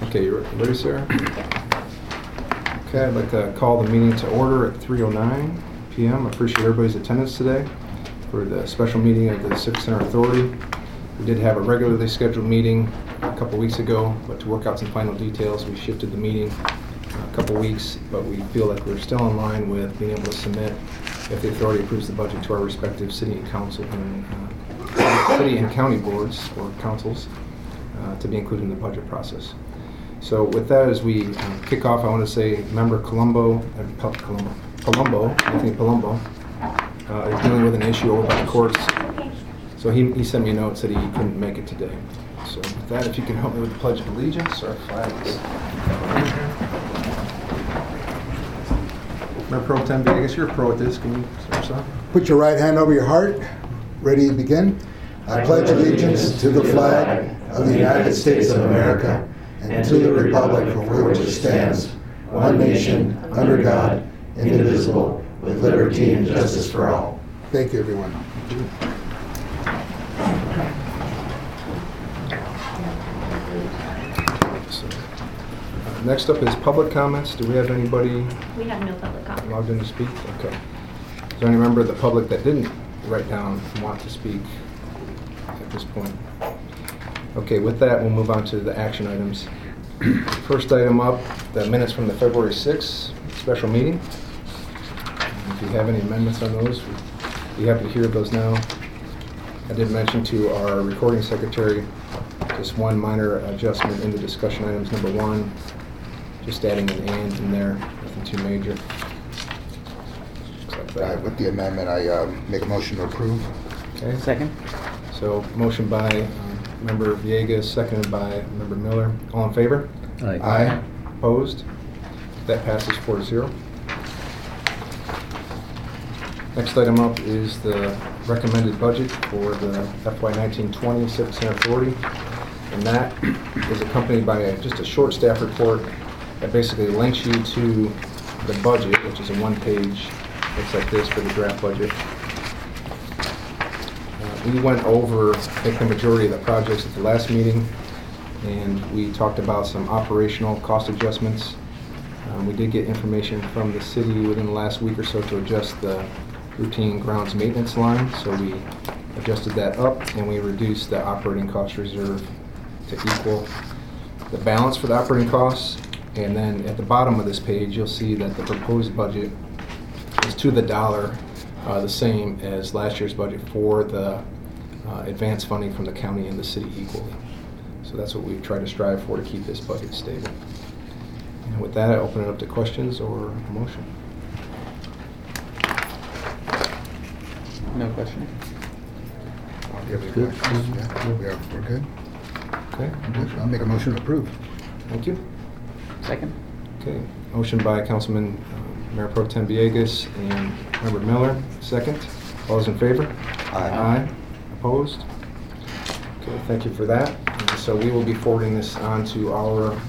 Okay, you ready, Sarah? Okay, I'd like to call the meeting to order at 3:09 p.m. I appreciate everybody's attendance today for the special meeting of the Civic Center Authority. We did have a regularly scheduled meeting a couple weeks ago, but to work out some final details, we shifted the meeting a couple weeks, but we feel like we're still in line with being able to submit, if the authority approves the budget, to our respective city and council and city and county boards or councils to be included in the budget process. So with that, as we kick off, I want to say Member Anthony Palumbo is dealing with an issue over by the courts. So he sent me a note, said he couldn't make it today. So with that, if you can help me with the Pledge of Allegiance, our flags. Mayor Pro Tem, I guess you're a pro at this. Can you start us off? Put your right hand over your heart. Ready to begin? I pledge allegiance to the flag of the United States of America and to the republic for which it stands, one nation, under God, indivisible, with liberty and justice for all. Thank you, everyone. Next up is public comments. Do we have anybody? We have no public comment. Logged in to speak? Okay. Is there any member of the public that didn't write down and want to speak at this point? Okay, with that, we'll move on to the action items. First item up, the minutes from the February 6th special meeting. If you have any amendments on those, we'd be happy to hear those now. I did mention to our recording secretary just one minor adjustment in the discussion items. Number 1, just adding an and in there, nothing too major. Like that. With the amendment, I make a motion to approve. Okay. Second. So motion by Member Villegas, seconded by Member Miller. All in favor? Aye. Aye. Opposed? That passes 4-0. Next item up is the recommended budget for the FY 19-20 Civic Center Authority. And that is accompanied by just a short staff report that basically links you to the budget, which is a one-page, looks like this for the draft budget. We went over, I think, the majority of the projects at the last meeting, and we talked about some operational cost adjustments. We did get information from the city within the last week or so to adjust the routine grounds maintenance line, so we adjusted that up, and we reduced the operating cost reserve to equal the balance for the operating costs. And then at the bottom of this page, you'll see that the proposed budget is to the dollar the same as last year's budget for the advance funding from the county and the city equally. So that's what we've tried to strive for, to keep this budget stable. And with that, I open it up to questions or a motion. No question. Do you have any questions? Yeah, we're good. Okay. I'll make a motion to approve. Thank you. Second. Okay. Motion by Councilman Mayor Pro Tem Villegas and Member Miller. Second. All those in favor? Aye. Opposed? Okay, thank you for that. And so we will be forwarding this on to our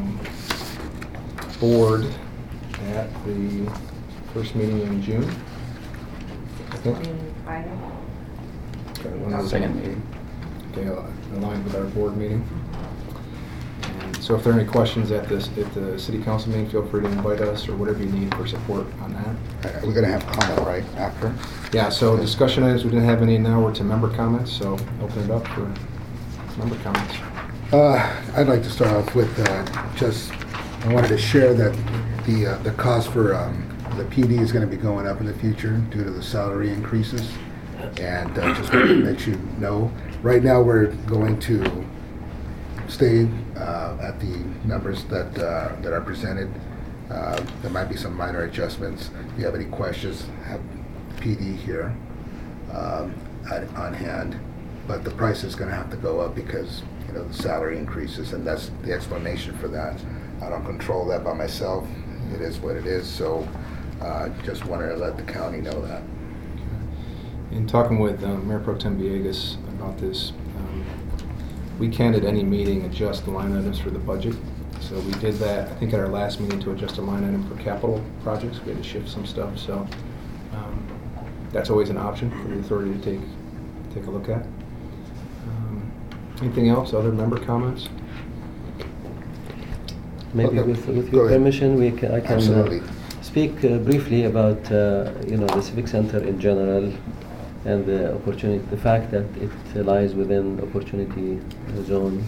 board at the first meeting in June. I think. Friday. Okay, one of the- Second meeting. Okay, aligned with our board meeting. And so if there are any questions at the city council meeting, feel free to invite us or whatever you need for support on that. We're going to have comment, right, after? Yeah, so discussion items, we didn't have any, now we're to member comments, so open it up for member comments. I'd like to start off with I wanted to share that the cost for the PD is going to be going up in the future due to the salary increases. And just wanted to let you know, right now we're going to stay at the numbers that are presented. There might be some minor adjustments. If you have any questions, have PD here on hand. But the price is going to have to go up because the salary increases, and that's the explanation for that. I don't control that by myself. It is what it is. So just wanted to let the county know that. In talking with Mayor Pro Tem Villegas about this, we can at any meeting adjust the line items for the budget. So we did that, I think, at our last meeting to adjust a line item for capital projects. We had to shift some stuff, so that's always an option for the authority to take a look at. Anything else? Other member comments? maybe Okay. with Go your ahead. permission, I can Absolutely. speak briefly about the Civic Center in general and the opportunity, the fact that it lies within opportunity zone.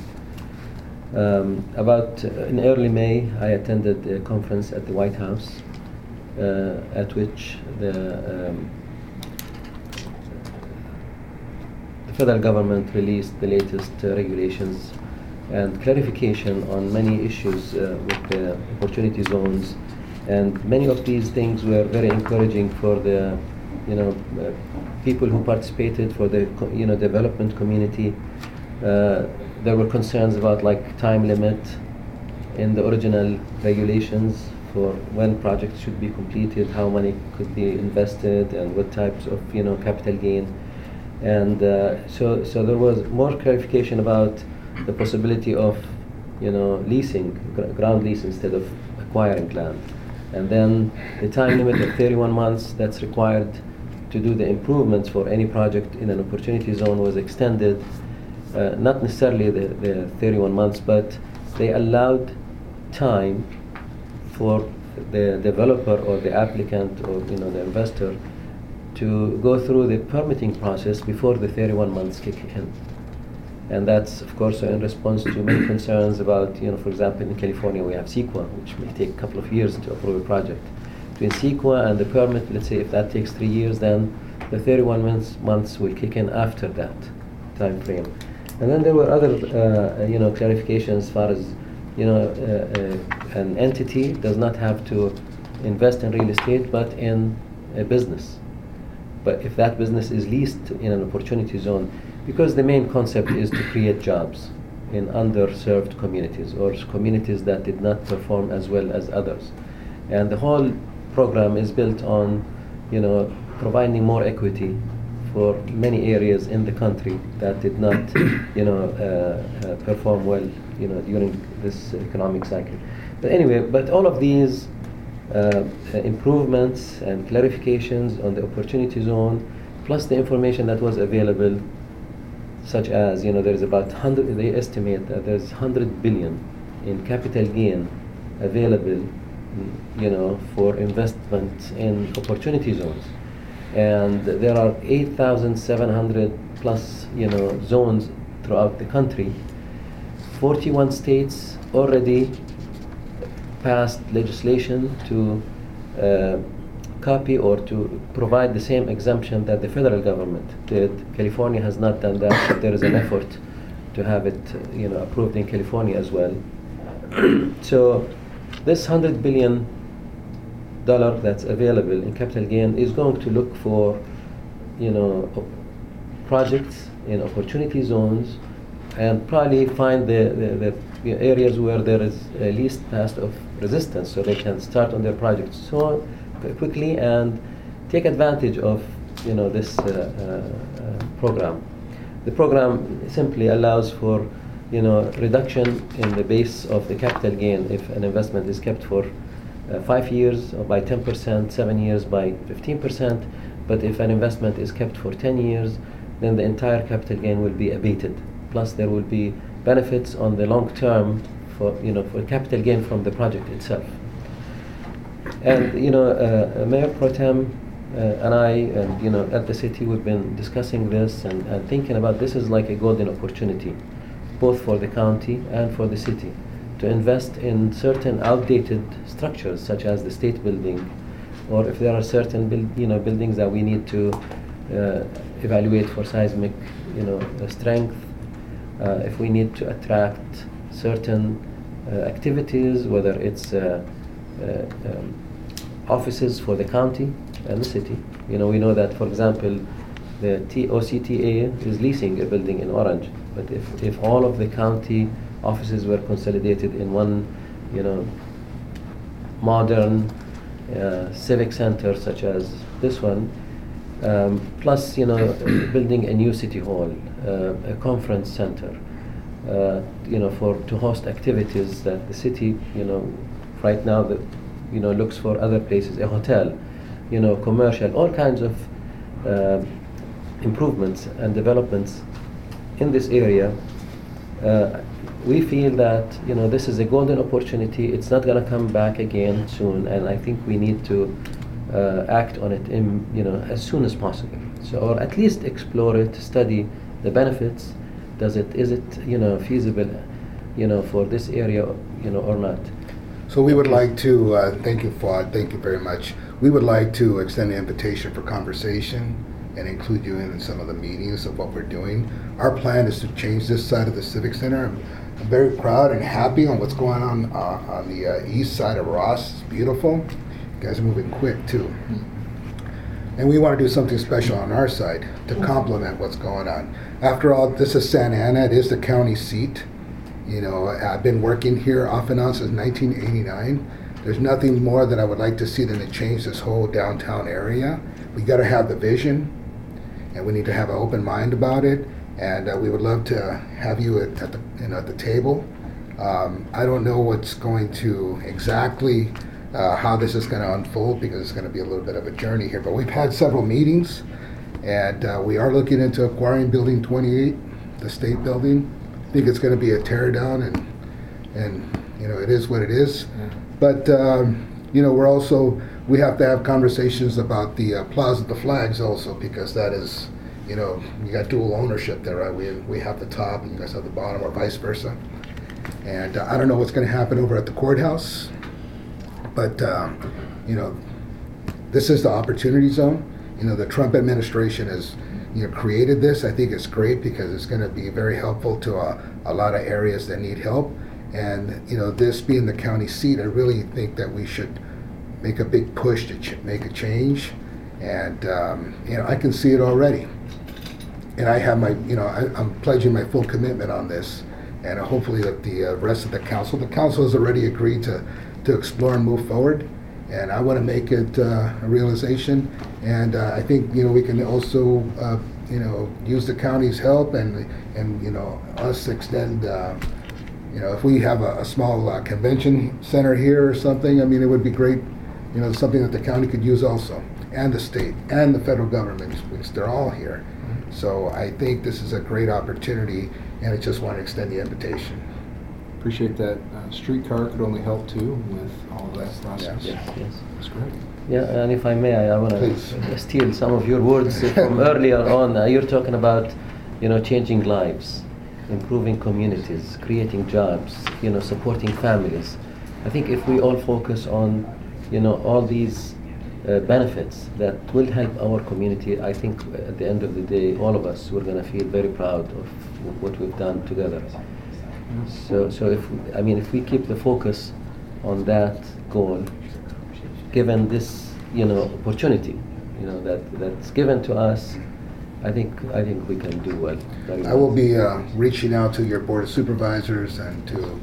In early May, I attended a conference at the White House, at which the federal government released the latest regulations and clarification on many issues with the opportunity zones, and many of these things were very encouraging for the people who participated, for the development community. There were concerns about like time limit in the original regulations for when projects should be completed, how money could be invested, and what types of capital gain. And so there was more clarification about the possibility of leasing, ground lease instead of acquiring land. And then the time limit of 31 months that's required to do the improvements for any project in an opportunity zone was extended. Not necessarily the 31 months, but they allowed time for the developer or the applicant or the investor to go through the permitting process before the 31 months kick in. And that's, of course, in response to many concerns about, for example, in California we have CEQA, which may take a couple of years to approve a project. Between CEQA and the permit, let's say if that takes 3 years, then the 31 months will kick in after that time frame. And then there were other, clarifications as far as, an entity does not have to invest in real estate, but in a business. But if that business is leased in an opportunity zone, because the main concept is to create jobs in underserved communities or communities that did not perform as well as others. And the whole program is built on, providing more equity for many areas in the country that did not, perform well, during this economic cycle. But anyway, but all of these improvements and clarifications on the opportunity zone, plus the information that was available, such as there is about 100. They estimate that there's 100 billion in capital gain available, for investment in opportunity zones, and there are 8,700 plus zones throughout the country. 41 states already passed legislation to copy or to provide the same exemption that the federal government did. California has not done that, but there is an effort to have it approved in California as well. So this $100 billion that's available in capital gain is going to look for projects in opportunity zones and probably find the areas where there is a least path of resistance, so they can start on their projects so quickly and take advantage of this program. The program simply allows for reduction in the base of the capital gain if an investment is kept for 5 years or by 10%, 7 years by 15%, but if an investment is kept for 10 years, then the entire capital gain will be abated. Plus there will be benefits on the long term for capital gain from the project itself. And Mayor Pro Tem and I and at the city we've been discussing this and thinking about this is like a golden opportunity, both for the county and for the city, to invest in certain outdated structures such as the state building, or if there are certain buildings that we need to evaluate for seismic strength, if we need to attract certain activities, whether it's offices for the county and the city. We know that, for example, the OCTA is leasing a building in Orange, but if all of the county offices were consolidated in one, modern civic center such as this one, plus building a new city hall, a conference center, to host activities that the city, right now looks for other places, a hotel, commercial, all kinds of improvements and developments in this area. we feel that this is a golden opportunity. It's not going to come back again soon, and I think we need to act on it as soon as possible. So, or at least explore it, study the benefits. Is it feasible for this area or not? So we would like to, thank you, Fuad, thank you very much. We would like to extend an invitation for conversation and include you in some of the meetings of what we're doing. Our plan is to change this side of the Civic Center. I'm very proud and happy on what's going on the east side of Ross. It's beautiful. You guys are moving quick too. And we want to do something special on our side to complement what's going on. After all, this is Santa Ana. It is the county seat. I've been working here off and on since 1989. There's nothing more that I would like to see than to change this whole downtown area. We got to have the vision, and we need to have an open mind about it. And we would love to have you at the table. I don't know what's going to exactly how this is going to unfold, because it's going to be a little bit of a journey here. But we've had several meetings, and we are looking into acquiring Building 28, the state building. I think it's going to be a tear down, and it is what it is. Yeah. But we have to have conversations about the Plaza of the Flags also, because that is, you got dual ownership there, right? We have the top and you guys have the bottom, or vice versa. And I don't know what's going to happen over at the courthouse, but this is the opportunity zone. The Trump administration has created this. I think it's great because it's going to be very helpful to a lot of areas that need help. And this being the county seat, I really think that we should make a big push to make a change. And I can see it already. And I have I'm pledging my full commitment on this. And hopefully that the rest of the council has already agreed to explore and move forward. And I want to make it a realization. And I think we can also use the county's help and us extend. If we have a small convention center here or something, it would be great. Something that the county could use also, and the state and the federal government, because they're all here. So I think this is a great opportunity, and I just want to extend the invitation. Appreciate that. Streetcar could only help too with all of that process. Yes. That's great. Yeah, and if I may, I want Please. to steal some of your words from earlier on. You're talking about, changing lives, improving communities, creating jobs, supporting families. I think if we all focus on, all these benefits that will help our community, I think at the end of the day, all of us, we're going to feel very proud of what we've done together. So if we keep the focus on that goal, given this, opportunity, that's given to us, I think we can do well. Very I will well. be reaching out to your board of supervisors and to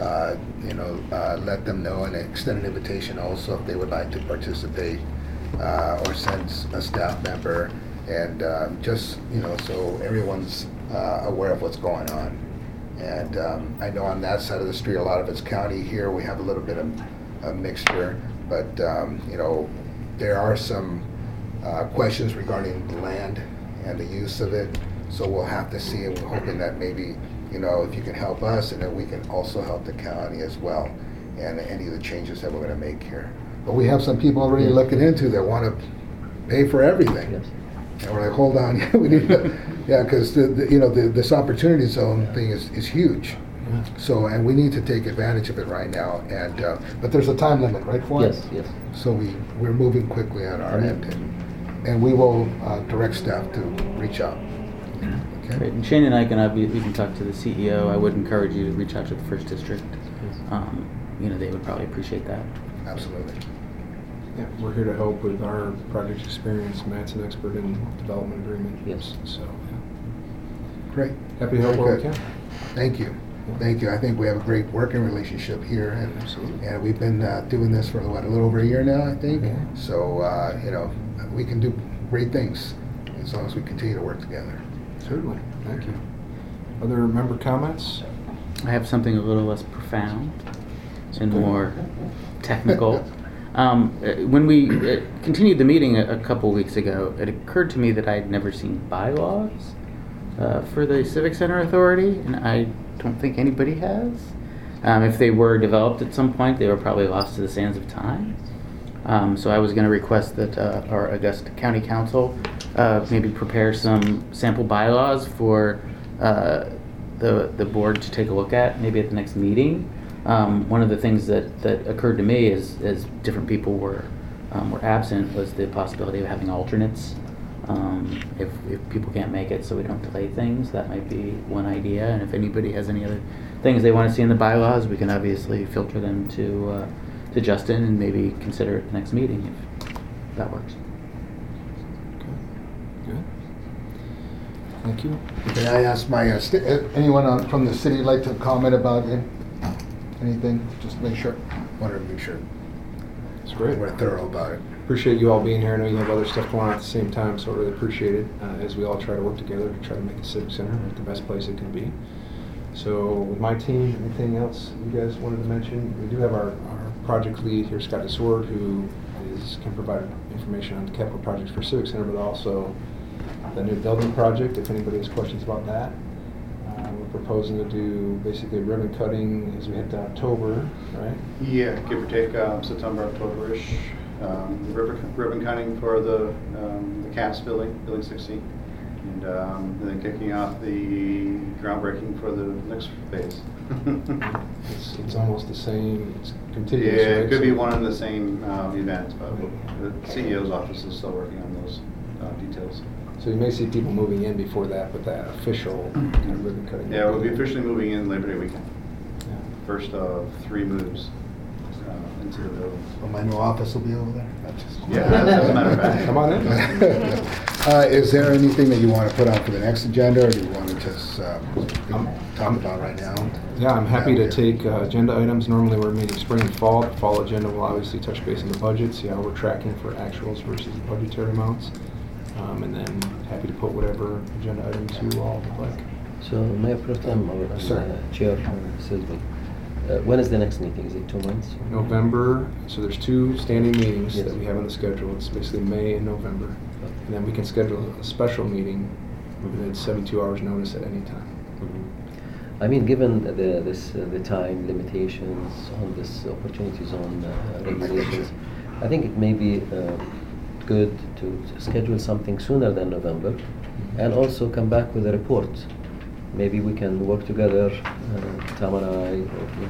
let them know and extend an invitation also if they would like to participate or send a staff member, and so everyone's aware of what's going on. And I know on that side of the street, a lot of it's county. Here we have a little bit of a mixture, but there are some questions regarding the land and the use of it. So we'll have to see, and we're hoping that maybe if you can help us, and then we can also help the county as well, and any of the changes that we're going to make here. But we have some people already looking into that want to pay for everything. Yes. And we're like, hold on, we need to, because this opportunity zone thing is huge. So, and we need to take advantage of it right now. And but there's a time limit, right, for it? Yes. So we're moving quickly on our end, and we will direct staff to reach out. Okay. Great. And Shane and I we can talk to the CEO. I would encourage you to reach out to the First District. They would probably appreciate that. Absolutely. Yeah, we're here to help with our project experience. Matt's an expert in development agreement. Yes. So, yeah. Great. Happy to help where we Good. can. Thank you. Thank you. I think we have a great working relationship here, and Absolutely. we've been doing this for a little over a year now, I think. Yeah. So we can do great things as long as we continue to work together. Certainly. Thank you. Other member comments? I have something a little less profound and more technical. When we continued the meeting a couple weeks ago, it occurred to me that I had never seen bylaws for the Civic Center Authority, and I don't think anybody has. If they were developed at some point, they were probably lost to the sands of time. So I was going to request that our Augusta County Council maybe prepare some sample bylaws for the board to take a look at, maybe at the next meeting. One of the things that occurred to me as different people were absent was the possibility of having alternates. If people can't make it, so we don't delay things, that might be one idea. And if anybody has any other things they want to see in the bylaws, we can obviously filter them to Justin and maybe consider it the next meeting if that works. Good. Thank you. Can I ask anyone from the city like to comment about anything? Just make sure. Wanted to make sure That's great. we're thorough about it. Appreciate you all being here. I know you have other stuff going on at the same time, so I really appreciate it as we all try to work together to try to make the Civic Center the best place it can be. So with my team, anything else you guys wanted to mention? We do have our project lead here, Scott DeSword, who can provide information on capital projects for Civic Center, but also the new building project, if anybody has questions about that. We're proposing to do basically ribbon cutting as we head to October, right? Yeah, give or take September, October-ish. Ribbon cutting for the CAPS building 16. And then kicking off the groundbreaking for the next phase. It's almost the same, it's continuous, Yeah, right? it could be one and the same event, but the CEO's office is still working on those details. So you may see people moving in before that, but that official kind of ribbon cutting. Yeah, we'll be officially moving in Labor Day weekend. Yeah. First of 3 moves into the building. Well, my new office will be over there. Yeah, as a matter of fact. Come on in. Is there anything that you want to put on for the next agenda, or do you want to just talk about right now? Yeah, I'm happy to take agenda items. Normally we're meeting spring and fall. The fall agenda will obviously touch base on the budget, see how we're tracking for actuals versus budgetary amounts. And then happy to put whatever agenda items you all would like. So Mayor Pro Tem or Chair Silva, when is the next meeting? Is it 2 months? November, so there's 2 standing meetings Yes. that we have on the schedule. It's basically May and November. And then we can schedule a special meeting within 72 hours notice at any time. I mean, given the time limitations on this opportunity zone regulations, I think it may be good to schedule something sooner than November, and also come back with a report. Maybe we can work together, Tom and I,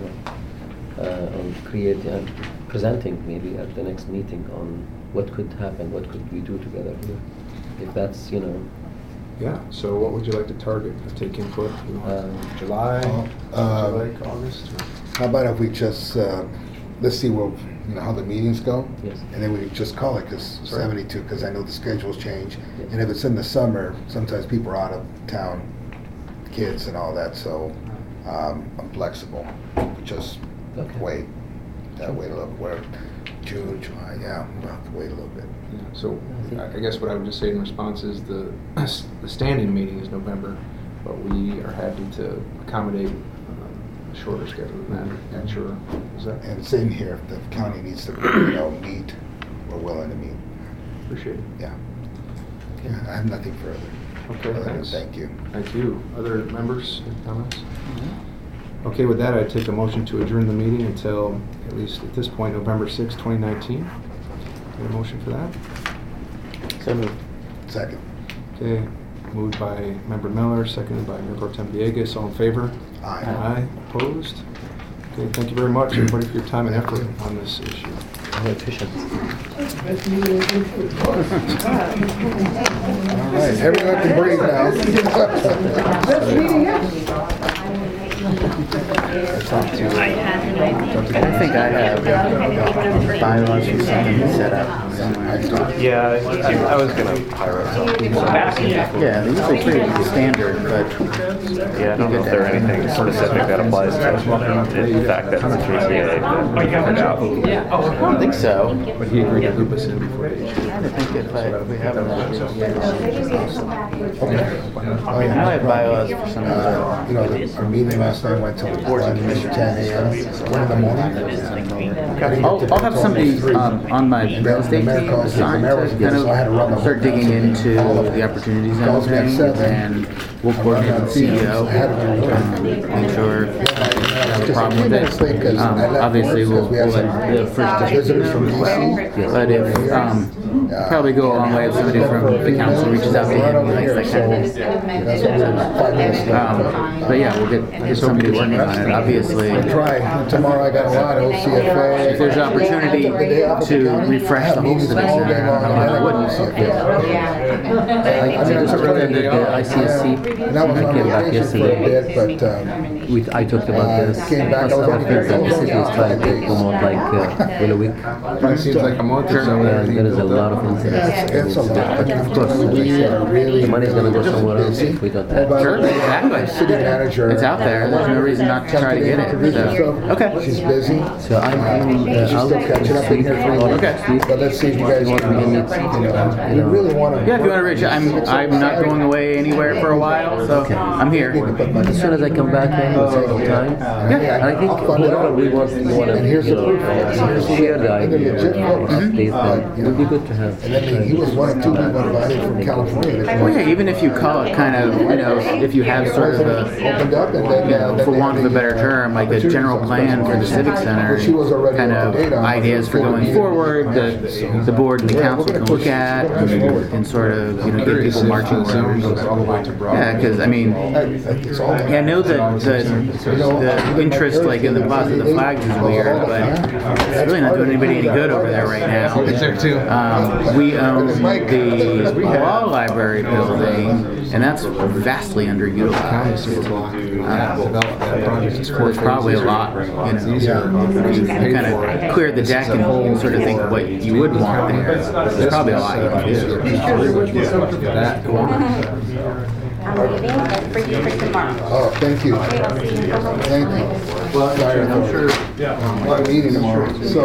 on presenting maybe at the next meeting on what could happen, what could we do together here, if that's Yeah, so what would you like to target? Take input, July, August? How about if we just let's see how the meetings go, Yes. and then we just call it, because 72, because I know the schedules change, Yes. and if it's in the summer, sometimes people are out of town, kids and all that, so I'm flexible. Just wait. Wait a little bit. June, July, yeah, we'll have to wait a little bit. Yeah, so I guess what I would just say in response is the standing meeting is November, but we are happy to accommodate a shorter schedule than that. Sure. Is that? And same here, if the county needs to meet, we're willing to meet. Appreciate it. Yeah. I have nothing further. Okay, Other than thanks. Thank you. Thank you. Other members, any comments? Okay, with that, I take a motion to adjourn the meeting until, at least at this point, November 6, 2019. Get a motion for that? So moved. Second. Okay, moved by Member Miller, seconded by Mayor Pro Tem Villegas. All in favor? Aye. Aye. Opposed? Okay, thank you very much, everybody, for your time and effort on this issue. very efficient. All right, everyone can breathe now. I think I have bylaws or something set up somewhere. Yeah, I was gonna pirate something. Yeah, these are pretty standard, but Yeah, I don't know if there's anything specific that applies to the fact that it's a 3CA that we figured out. I don't think so. But he agreed to loop us in before the issue. I'm trying to think if we have that. Oh, I know I have bylaws for some of the. Our meeting last night went until 10 a.m. 1 in the morning. I'll have somebody on my real estate team assigned to kind of start digging into the opportunities and everything, and we'll coordinate with the CEO, make sure have a problem with it. Obviously, we'll let the first district know, but if probably go a long way if somebody from the council reaches out to him and likes that kind of thing. But yeah, we'll get somebody working on it. Obviously, Try tomorrow. I got a lot of OCFA. if there's an opportunity to refresh the whole civic center, I don't know why I wouldn't. I just attended the ICSC. And that was I on came back vacation for a yesterday. bit, but I talked about this. came back, I was Some only things that the there city is trying to promote, like Willowick. It seems like a month or so. And there is a lot of it's a lot. Of course, We are really the money's going to go somewhere else busy. if we don't have But Sure, exactly. City manager. It's out there. There's no reason not to try to get it. So, okay. She's busy. So I'm She's out still catching up in here for a Okay. But let's see if you guys want to we really want to. Yeah, if you want to reach out, I'm not going away anywhere for a while, so I'm here. As soon as I come back in, we'll take time. Yeah. I think whatever we want to And here's the proof. share the And they're idea, legit folks. update them. It would be good to have. And then he was one of two people invited from California. Well, yeah, even if you call it kind of, if you have sort of Opened up and then, then for they want of had a better term, like a general plan for the civic center, kind of ideas for going forward that the board and the council can look at and sort of, get people marching Zone goes orders. all the way to Broadway. Yeah, because I mean, It's all. yeah, I know that the interest like in the Plaza of the Flags is weird, but it's really not doing anybody any good over there right now. It's there too. We own the law library building, and that's vastly underutilized. There's probably a lot, you kind of clear the deck and sort of think what you would want there. There's probably a lot you can do. That I'm leaving it for you for tomorrow. Oh, thank you. Okay, I'll see you tomorrow. Thank you. Sorry, I'm sure. I'm meeting tomorrow. So,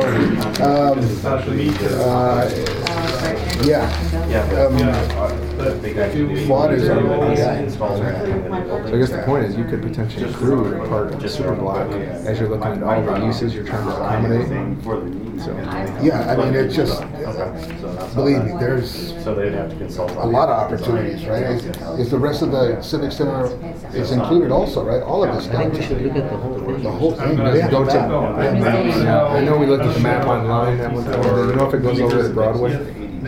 Fuad is our guy. So I guess the point is you could potentially include a part of the super block as you're looking at all the uses you're trying to accommodate. So, Yeah, I mean, it's just, believe me, there's So they'd have to consult. a lot of opportunities, right? Is the rest of the Civic Center is included also, right? All of this I think we stuff. should look at the whole thing. The whole thing. Yeah, go to, yeah. I know we looked at the map online at one time. Do you know if it goes over to Broadway?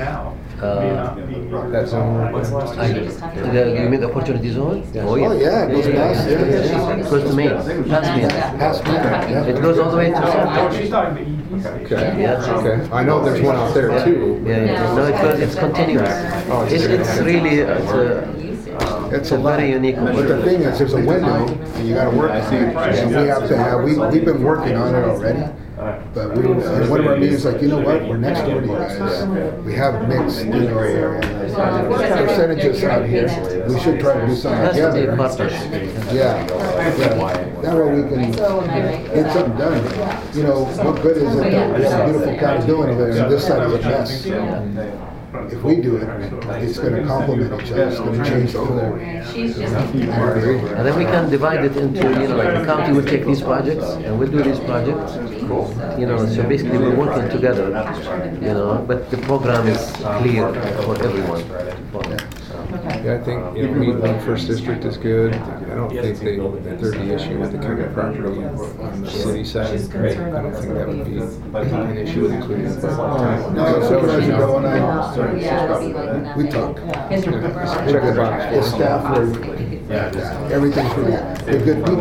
That zone? You mean the opportunity zone? Oh, yeah, it goes past, It goes to Main, past Main. Past me, yeah. It goes all the way to South. Okay, Yeah. okay. I know there's one out there too. Yeah. No, it's continuous. It's really, It's a very unique But the opportunity. thing is, there's a window, and you gotta work on it. And we have to have, we've been working on it already. But we, in one of our meetings, like, you know what, we're next door to you guys. We have mixed, percentages out here. We should try to do something It has to be a together. partnership. Yeah. That way we can get something done. What good is it that we have a beautiful county doing over there, and this side is a mess? If we do it, it's gonna complement each other, it's gonna change the whole. And then we can divide it into, like the county will take these projects and we'll do these projects. So basically we're working together, but the program is clear for everyone. Yeah, I think, meeting the first district is good. I don't think that there's the issue with the county property on the city side. I don't think that would be an issue with including it. No, Supervisor Doe and I, we talk. Check the box. The staff were, everything's really, they're good people.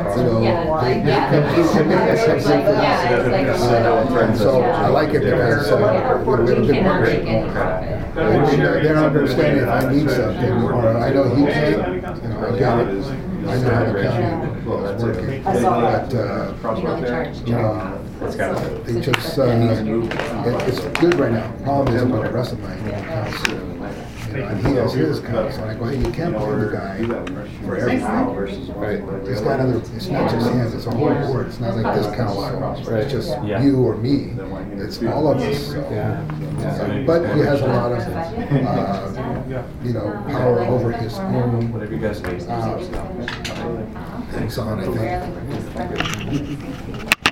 So I like it because we have a good partnership. They're understanding if I need something, or I know he can, again, I know how the county is working. But, they just, it's good right now. Problem is about the rest of my council. And he has his council, and I go, hey, you can't blame the guy for everything. Right. He's got other, it's not just him, it's a whole board. It's not like this council, it's just you or me. It's all of us. So. But he has a lot of, power over his own Thanks on, I think. Rarely work this weather.